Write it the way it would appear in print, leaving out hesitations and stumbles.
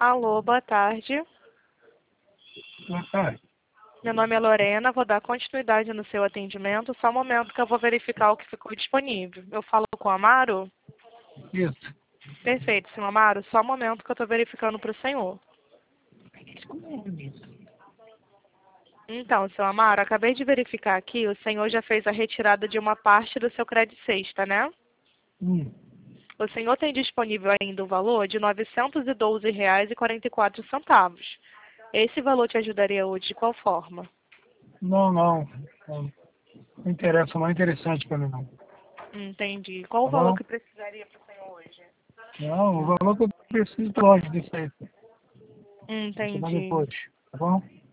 Alô, boa tarde. Boa tarde. Meu nome é Lorena, vou dar continuidade no seu atendimento. Só um momento que eu vou verificar o que ficou disponível. Eu falo com o Amaro? Isso. Perfeito, senhor Amaro. Só um momento que eu estou verificando para o senhor. Então, senhor Amaro, acabei de verificar aqui, o senhor já fez a retirada de uma parte do seu crédito sexta, né? Hum. O senhor tem disponível ainda o valor de R$ 912,44. Esse valor te ajudaria hoje de qual forma? Não, não. Não interessa, não é interessante para mim, não. Entendi. Qual o Tá valor bom? que precisaria para o senhor hoje? Não, o valor que eu preciso tá longe disso aí. Você vai Entendi. depois, tá bom?